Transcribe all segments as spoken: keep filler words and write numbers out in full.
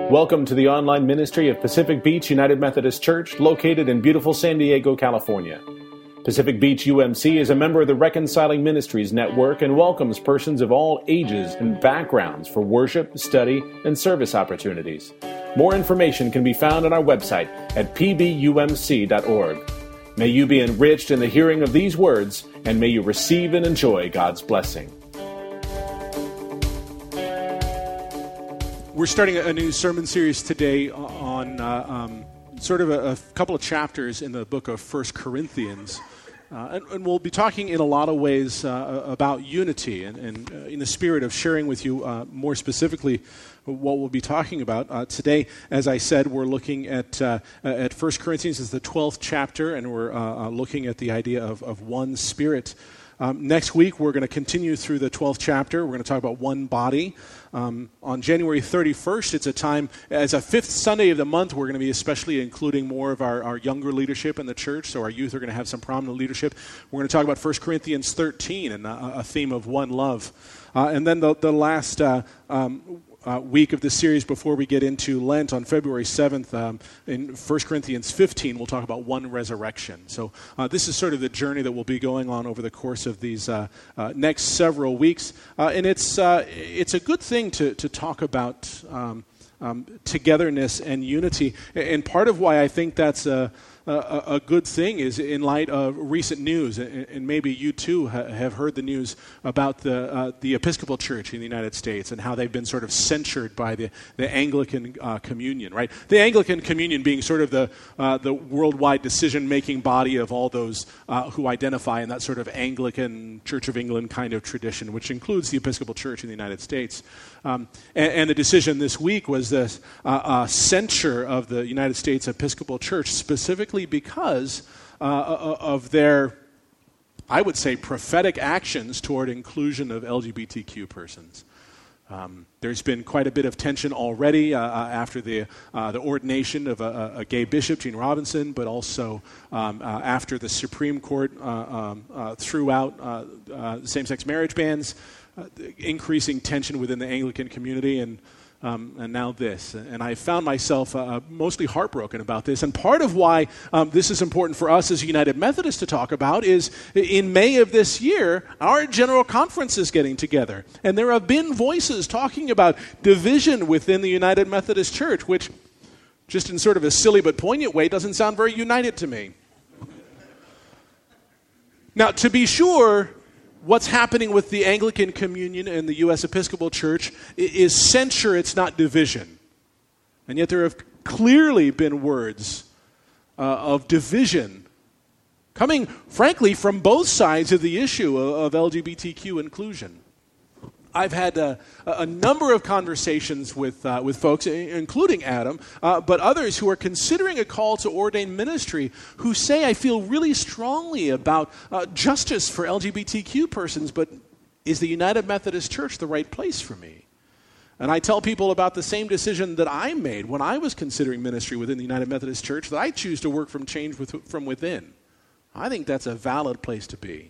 Welcome to the online ministry of Pacific Beach United Methodist Church, located in beautiful San Diego, California. Pacific Beach U M C is a member of the Reconciling Ministries Network and welcomes persons of all ages and backgrounds for worship, study, and service opportunities. More information can be found on our website at p b u m c dot org. May you be enriched in the hearing of these words, and may you receive and enjoy God's blessing. We're starting a new sermon series today on uh, um, sort of a, a couple of chapters in the book of First Corinthians. Uh, and, and we'll be talking in a lot of ways uh, about unity and, and uh, in the spirit of sharing with you uh, more specifically what we'll be talking about. Uh, today, as I said, we're looking at uh, at First Corinthians as the twelfth chapter, and we're uh, uh, looking at the idea of, of one spirit. Um, next week, we're going to continue through the twelfth chapter. We're going to talk about one body. Um, on January thirty-first, it's a time, as a fifth Sunday of the month, we're going to be especially including more of our, our younger leadership in the church, so our youth are going to have some prominent leadership. We're going to talk about First Corinthians thirteen and a, a theme of one love. Uh, and then the, the last uh, um, Uh, week of the series before we get into Lent on February seventh, um, in First Corinthians fifteen, we'll talk about one resurrection. So uh, this is sort of the journey that will be going on over the course of these uh, uh, next several weeks. Uh, and it's uh, it's a good thing to, to talk about um, um, togetherness and unity. And part of why I think that's a A, a good thing is in light of recent news, and maybe you too ha- have heard the news about the uh, the Episcopal Church in the United States and how they've been sort of censured by the the Anglican uh, Communion, right? The Anglican Communion being sort of the uh, the worldwide decision-making body of all those uh, who identify in that sort of Anglican Church of England kind of tradition, which includes the Episcopal Church in the United States. Um, and, and the decision this week was this uh, uh, censure of the United States Episcopal Church, specifically because uh, of their, I would say, prophetic actions toward inclusion of L G B T Q persons. Um, there's been quite a bit of tension already uh, after the uh, the ordination of a, a gay bishop, Gene Robinson, but also um, uh, after the Supreme Court uh, um, uh, threw out uh, uh, same-sex marriage bans, uh, increasing tension within the Anglican community, and Um, and now this. And I found myself uh, mostly heartbroken about this. And part of why um, this is important for us as United Methodists to talk about is in May of this year, our General Conference is getting together. And there have been voices talking about division within the United Methodist Church, which, just in sort of a silly but poignant way, doesn't sound very united to me. Now, to be sure, what's happening with the Anglican Communion and the U S Episcopal Church is censure, it's not division. And yet there have clearly been words uh, of division coming, frankly, from both sides of the issue of, of L G B T Q inclusion. I've had a, a number of conversations with uh, with folks, including Adam, uh, but others who are considering a call to ordain ministry who say, I feel really strongly about uh, justice for L G B T Q persons, but is the United Methodist Church the right place for me? And I tell people about the same decision that I made when I was considering ministry within the United Methodist Church, that I choose to work from change with, from within. I think that's a valid place to be.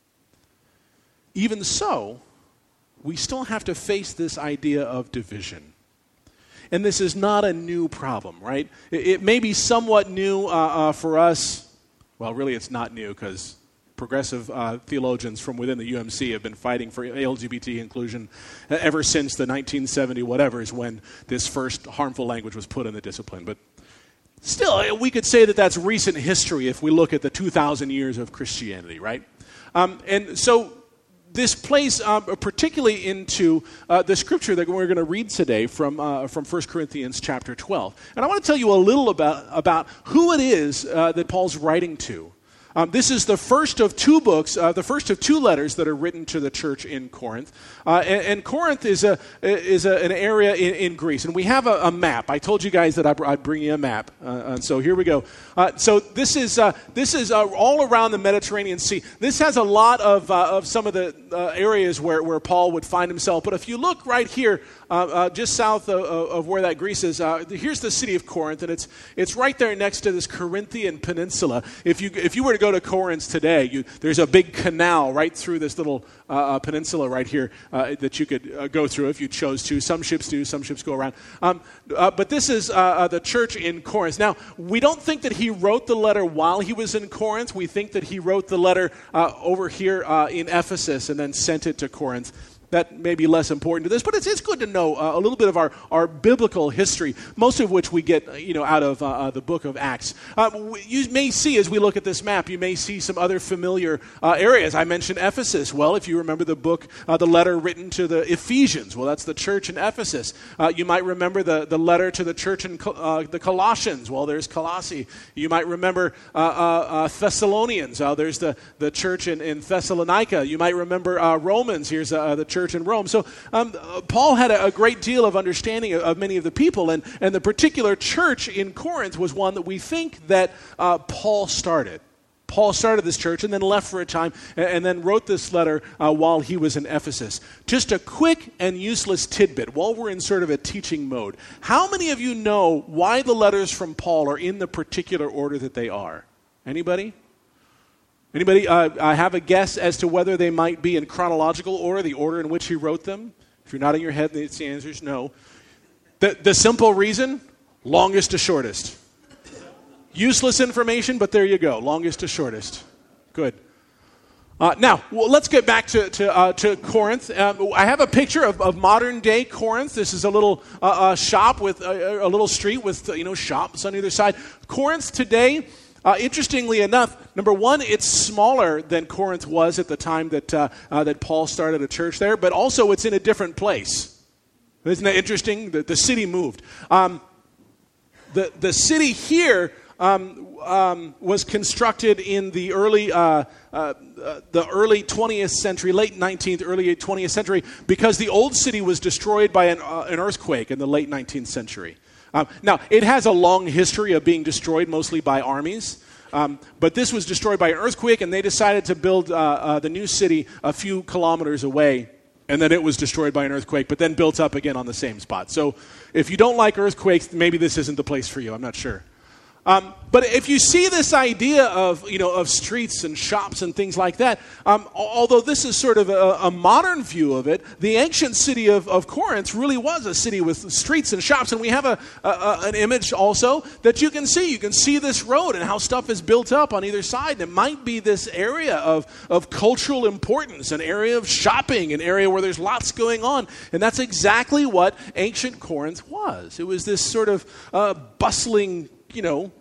Even so, we still have to face this idea of division. And this is not a new problem, right? It, it may be somewhat new uh, uh, for us. Well, really it's not new, because progressive uh, theologians from within the U M C have been fighting for L G B T inclusion ever since the nineteen seventy whatevers, when this first harmful language was put in the discipline. But still, we could say that that's recent history if we look at the two thousand years of Christianity, right? Um, and so this plays um, particularly into uh, the scripture that we're going to read today from uh, from First Corinthians chapter twelve. And I want to tell you a little about, about who it is uh, that Paul's writing to. Um, this is the first of two books, uh, the first of two letters that are written to the church in Corinth. Uh, and, and Corinth is a is a, an area in, in Greece. And we have a, a map. I told you guys that I'd, I'd bring you a map. Uh, and so here we go. Uh, so this is uh, this is uh, all around the Mediterranean Sea. This has a lot of uh, of some of the uh, areas where, where Paul would find himself. But if you look right here, uh, uh, just south of, of where that Greece is, uh, here's the city of Corinth, and it's it's right there next to this Corinthian peninsula. If you if you were to go to Corinth today, you, there's a big canal right through this little uh, peninsula right here uh, that you could uh, go through if you chose to. Some ships do, some ships go around. Um, uh, but this is uh, uh, the church in Corinth. Now, we don't think that he wrote the letter while he was in Corinth. We think that he wrote the letter uh, over here uh, in Ephesus and then sent it to Corinth. That may be less important to this, but it's, it's good to know uh, a little bit of our, our biblical history, most of which we get you know, out of uh, uh, the book of Acts. Uh, you may see, as we look at this map, you may see some other familiar uh, areas. I mentioned Ephesus. Well, if you remember the book, uh, the letter written to the Ephesians, well, that's the church in Ephesus. Uh, you might remember the, the letter to the church in uh, the Colossians. Well, there's Colossae. You might remember uh, uh, uh, Thessalonians. Uh, there's the, the church in, in Thessalonica. You might remember uh, Romans. Here's uh, the church in Rome. So um, Paul had a, a great deal of understanding of, of many of the people, and, and the particular church in Corinth was one that we think that uh, Paul started. Paul started this church and then left for a time and, and then wrote this letter uh, while he was in Ephesus. Just a quick and useless tidbit while we're in sort of a teaching mode. How many of you know why the letters from Paul are in the particular order that they are? Anybody? Anybody uh, I have a guess as to whether they might be in chronological order, the order in which he wrote them? If you're nodding your head, the answer is no. The, the simple reason, longest to shortest. Useless information, but there you go, longest to shortest. Good. Uh, now, well, let's get back to to, uh, to Corinth. Um, I have a picture of, of modern-day Corinth. This is a little uh, uh, shop with a, a little street with uh, you know shops on either side. Corinth today. Uh, interestingly enough, number one, it's smaller than Corinth was at the time that uh, uh, that Paul started a church there, but also it's in a different place. Isn't that interesting? The, the city moved. Um, the the city here um, um, was constructed in the early uh, uh, uh, the early twentieth century, late nineteenth, early twentieth century, because the old city was destroyed by an, uh, an earthquake in the late nineteenth century. Um, now, it has a long history of being destroyed mostly by armies, um, but this was destroyed by an earthquake, and they decided to build uh, uh, the new city a few kilometers away, and then it was destroyed by an earthquake, but then built up again on the same spot. So if you don't like earthquakes, maybe this isn't the place for you. I'm not sure. Um, but if you see this idea of, you know, of streets and shops and things like that, um, although this is sort of a, a modern view of it, the ancient city of, of Corinth really was a city with streets and shops. And we have a, a, an image also that you can see. You can see this road and how stuff is built up on either side. And it might be this area of, of cultural importance, an area of shopping, an area where there's lots going on. And that's exactly what ancient Corinth was. It was this sort of uh, bustling, you know,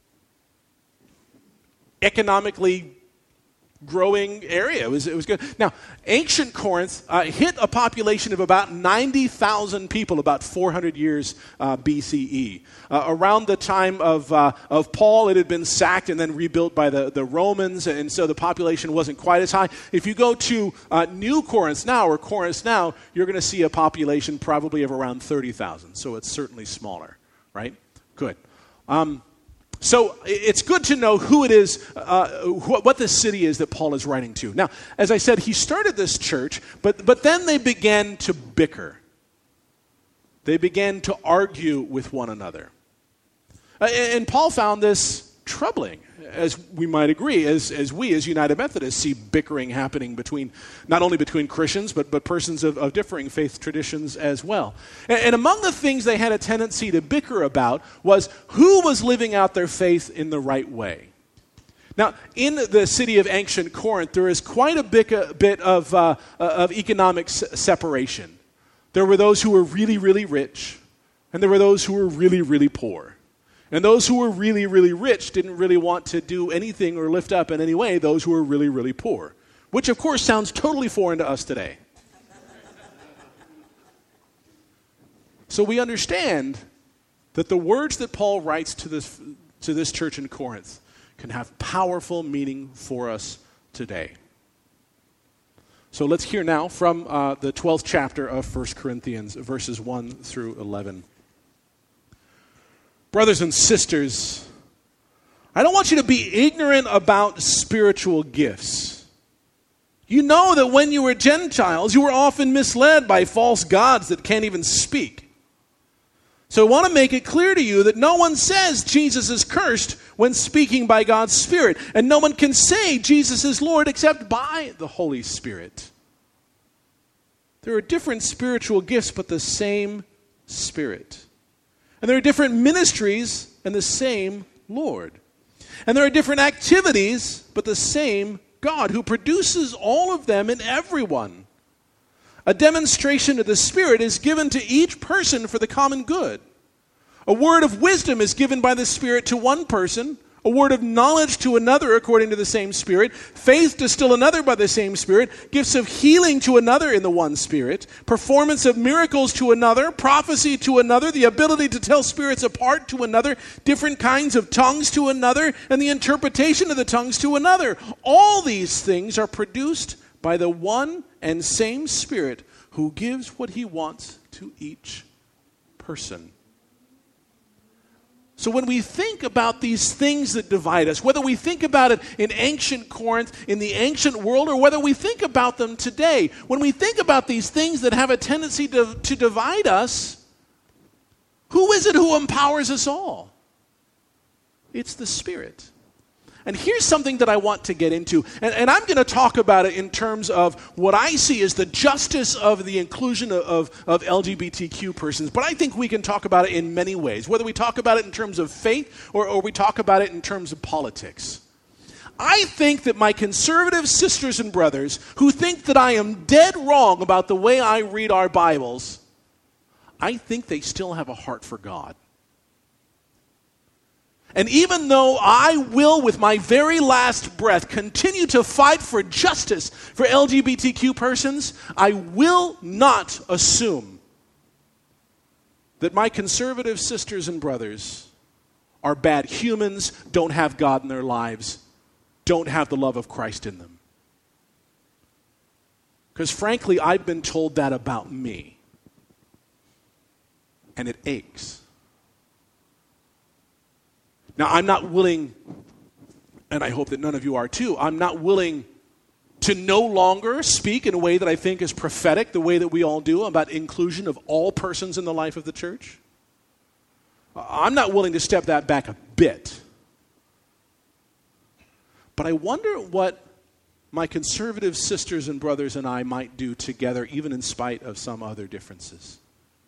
economically growing area. It was, it was good. Now, ancient Corinth uh, hit a population of about ninety thousand people about four hundred years uh, B C E. Uh, around the time of uh, of Paul, it had been sacked and then rebuilt by the, the Romans, and so the population wasn't quite as high. If you go to uh, New Corinth now, or Corinth now, you're going to see a population probably of around thirty thousand, so it's certainly smaller, right? Good. Um, So it's good to know who it is, uh, wh- what the city is that Paul is writing to. Now, as I said, he started this church, but, but then they began to bicker. They began to argue with one another. Uh, and, and Paul found this troubling, as we might agree, as, as we as United Methodists see bickering happening between, not only between Christians, but, but persons of, of differing faith traditions as well. And, and among the things they had a tendency to bicker about was who was living out their faith in the right way. Now, in the city of ancient Corinth, there is quite a bit, a bit of, uh, of economic s- separation. There were those who were really, really rich, and there were those who were really, really poor. And those who were really, really rich didn't really want to do anything or lift up in any way those who were really, really poor, which, of course, sounds totally foreign to us today. So we understand that the words that Paul writes to this, to this church in Corinth can have powerful meaning for us today. So let's hear now from uh, the twelfth chapter of First Corinthians, verses one through eleven. Brothers and sisters, I don't want you to be ignorant about spiritual gifts. You know that when you were Gentiles, you were often misled by false gods that can't even speak. So I want to make it clear to you that no one says Jesus is cursed when speaking by God's Spirit. And no one can say Jesus is Lord except by the Holy Spirit. There are different spiritual gifts, but the same Spirit. And there are different ministries and the same Lord. And there are different activities, but the same God who produces all of them in everyone. A demonstration of the Spirit is given to each person for the common good. A word of wisdom is given by the Spirit to one person, a word of knowledge to another according to the same Spirit, faith to still another by the same Spirit, gifts of healing to another in the one Spirit, performance of miracles to another, prophecy to another, the ability to tell spirits apart to another, different kinds of tongues to another, and the interpretation of the tongues to another. All these things are produced by the one and same Spirit who gives what he wants to each person. So when we think about these things that divide us, whether we think about it in ancient Corinth, in the ancient world, or whether we think about them today, when we think about these things that have a tendency to, to divide us, who is it who empowers us all? It's the Spirit. And here's something that I want to get into. And, and I'm going to talk about it in terms of what I see as the justice of the inclusion of, of, of L G B T Q persons. But I think we can talk about it in many ways, whether we talk about it in terms of faith or, or we talk about it in terms of politics. I think that my conservative sisters and brothers who think that I am dead wrong about the way I read our Bibles, I think they still have a heart for God. And even though I will, with my very last breath, continue to fight for justice for L G B T Q persons, I will not assume that my conservative sisters and brothers are bad humans, don't have God in their lives, don't have the love of Christ in them. Because frankly, I've been told that about me. And it aches. Now, I'm not willing, and I hope that none of you are too, I'm not willing to no longer speak in a way that I think is prophetic, the way that we all do, about inclusion of all persons in the life of the church. I'm not willing to step that back a bit. But I wonder what my conservative sisters and brothers and I might do together, even in spite of some other differences.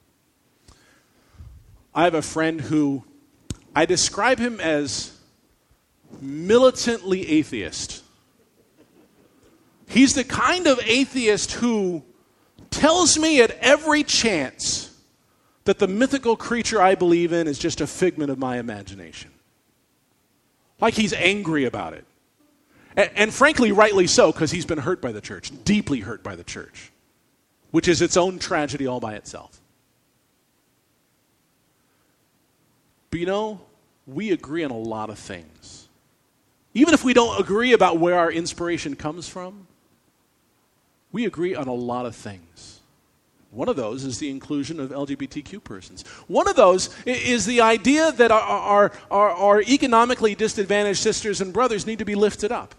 I have a friend who I describe him as militantly atheist. He's the kind of atheist who tells me at every chance that the mythical creature I believe in is just a figment of my imagination. Like he's angry about it. And, and frankly, rightly so, because he's been hurt by the church, deeply hurt by the church, which is its own tragedy all by itself. But you know, we agree on a lot of things. Even if we don't agree about where our inspiration comes from, we agree on a lot of things. One of those is the inclusion of L G B T Q persons. One of those is the idea that our, our, our, our economically disadvantaged sisters and brothers need to be lifted up.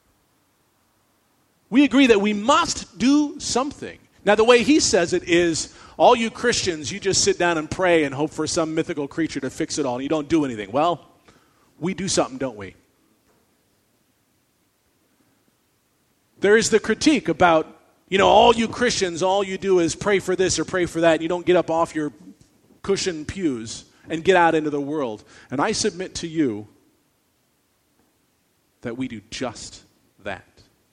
We agree that we must do something. Now, the way he says it is, all you Christians, you just sit down and pray and hope for some mythical creature to fix it all, and you don't do anything. Well, we do something, don't we? There is the critique about, you know, all you Christians, all you do is pray for this or pray for that, and you don't get up off your cushioned pews and get out into the world. And I submit to you that we do just that.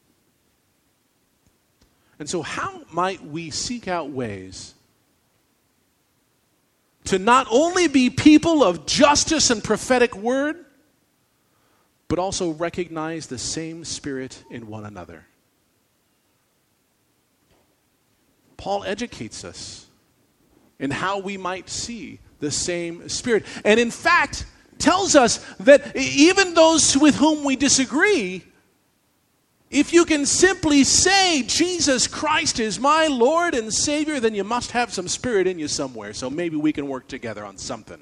And so how might we seek out ways to not only be people of justice and prophetic word, but also recognize the same Spirit in one another? Paul educates us in how we might see the same Spirit. And in fact, tells us that even those with whom we disagree, if you can simply say, Jesus Christ is my Lord and Savior, then you must have some Spirit in you somewhere. So maybe we can work together on something.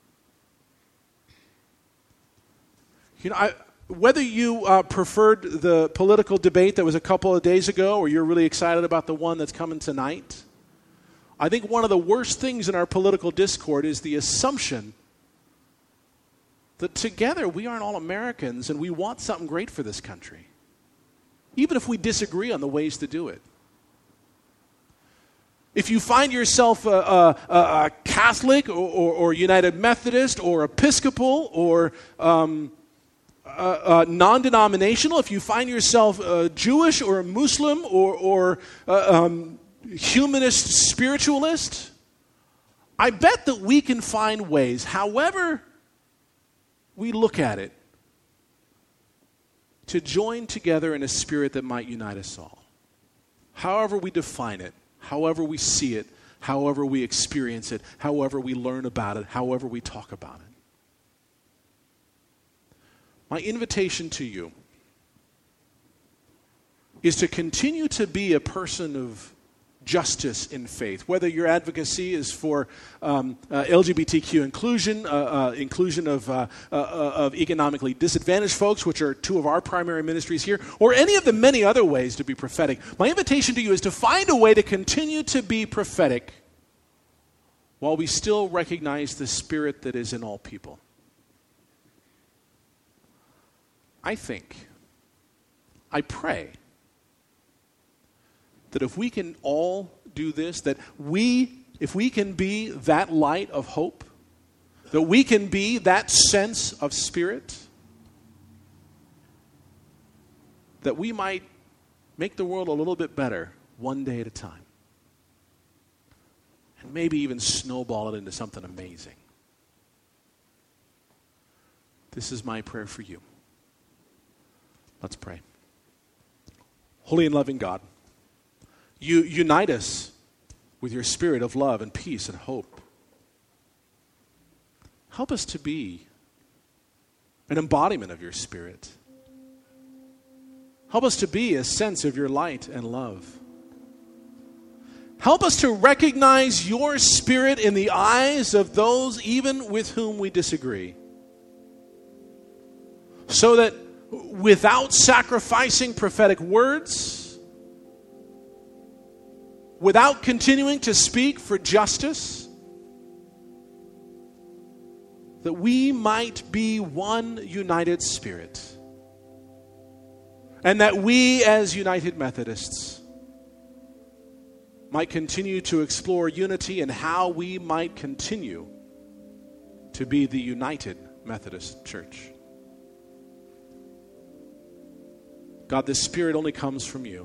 You know, I, whether you uh, preferred the political debate that was a couple of days ago, or you're really excited about the one that's coming tonight, I think one of the worst things in our political discord is the assumption that together we aren't all Americans and we want something great for this country, even if we disagree on the ways to do it. If you find yourself a, a, a Catholic or, or, or United Methodist or Episcopal or um, a, a non-denominational, if you find yourself a Jewish or a Muslim or, or a, um, humanist spiritualist, I bet that we can find ways, however we look at it, to join together in a spirit that might unite us all. However we define it, however we see it, however we experience it, however we learn about it, however we talk about it. My invitation to you is to continue to be a person of justice in faith, whether your advocacy is for um, uh, L G B T Q inclusion, uh, uh, inclusion of, uh, uh, of economically disadvantaged folks, which are two of our primary ministries here, or any of the many other ways to be prophetic. My invitation to you is to find a way to continue to be prophetic while we still recognize the spirit that is in all people. I think, I pray, that if we can all do this, that we, if we can be that light of hope, that we can be that sense of spirit, that we might make the world a little bit better one day at a time. And maybe even snowball it into something amazing. This is my prayer for you. Let's pray. Holy and loving God, you unite us with your spirit of love and peace and hope. Help us to be an embodiment of your spirit. Help us to be a sense of your light and love. Help us to recognize your spirit in the eyes of those even with whom we disagree, so that without sacrificing prophetic words, without continuing to speak for justice, that we might be one united spirit. And that we as United Methodists might continue to explore unity and how we might continue to be the United Methodist Church. God, this spirit only comes from you.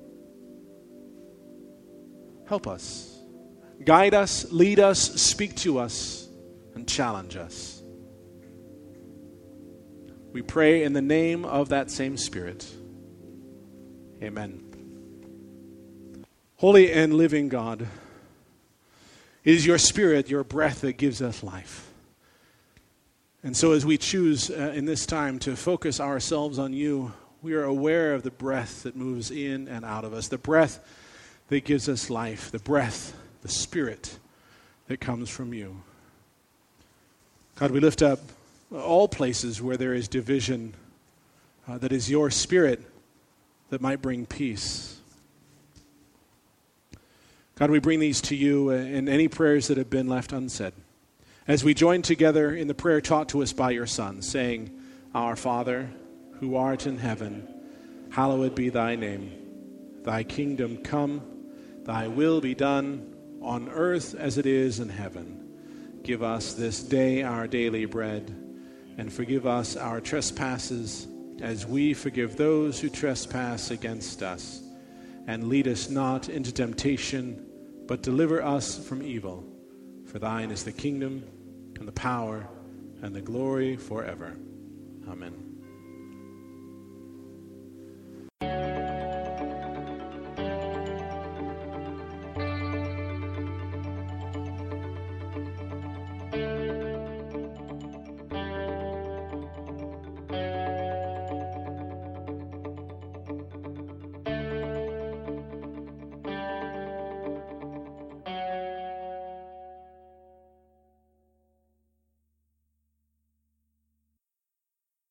Help us. Guide us, lead us, speak to us, and challenge us. We pray in the name of that same Spirit. Amen. Holy and living God, it is your Spirit, your breath that gives us life. And so as we choose uh, in this time to focus ourselves on you, we are aware of the breath that moves in and out of us, the breath that gives us life, the breath, the spirit that comes from you. God, we lift up all places where there is division, uh, that is your spirit that might bring peace. God, we bring these to you in any prayers that have been left unsaid. As we join together in the prayer taught to us by your Son, saying, Our Father, who art in heaven, hallowed be thy name. Thy kingdom come, thy will be done on earth as it is in heaven. Give us this day our daily bread, and forgive us our trespasses as we forgive those who trespass against us. And lead us not into temptation, but deliver us from evil. For thine is the kingdom, and the power, and the glory forever. Amen.